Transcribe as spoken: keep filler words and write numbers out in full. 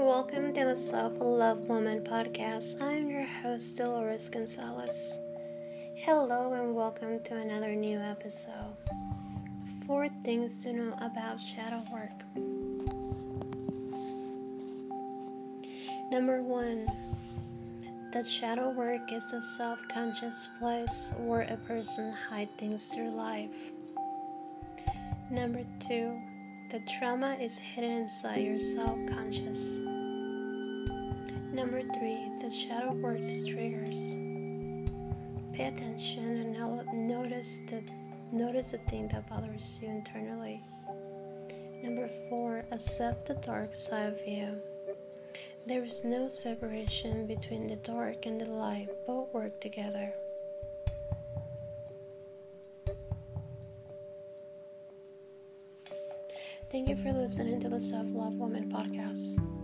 Welcome to the Self Love Woman podcast. I'm your host, Dolores Gonzalez. Hello, and welcome to another new episode. Four things to know about shadow work. Number one, that shadow work is a self-conscious place where a person hides things through life. Number two, the trauma is hidden inside your self-conscious. Number three, the shadow work triggers. Pay attention and now notice the, notice the thing that bothers you internally. Number four, accept the dark side of you. There is no separation between the dark and the light, both work together. Thank you for listening to the Self Love Woman podcast.